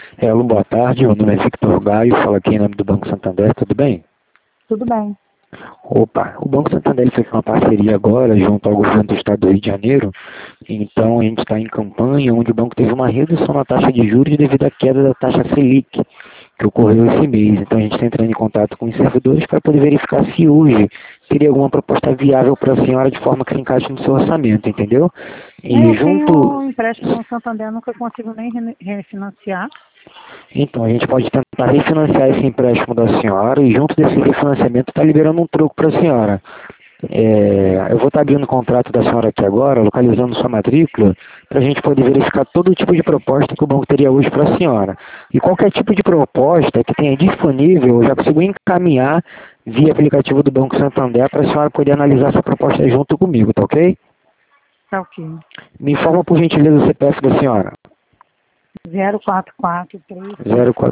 Alô, boa tarde, meu nome é Victor Gaio, falo aqui em nome do Banco Santander, tudo bem? Tudo bem. Opa, o Banco Santander fez uma parceria agora junto ao governo do estado do Rio de Janeiro, então a gente está em campanha onde o banco teve uma redução na taxa de juros devido à queda da taxa Selic, que ocorreu esse mês. Então a gente está entrando em contato com os servidores para poder verificar se hoje teria alguma proposta viável para a senhora de forma que se encaixe no seu orçamento, entendeu? E Eu tenho junto. um empréstimo no Santander, nunca consigo nem refinanciar. Então, a gente pode tentar refinanciar esse empréstimo da senhora e junto desse refinanciamento está liberando um troco para a senhora. Eu vou estar abrindo o contrato da senhora aqui agora, localizando sua matrícula, para a gente poder verificar todo tipo de proposta que o banco teria hoje para a senhora. E qualquer tipo de proposta que tenha disponível, eu já consigo encaminhar via aplicativo do Banco Santander para a senhora poder analisar essa proposta junto comigo, tá ok? Tá ok. Me informa por gentileza o CPF da senhora. 0443. 04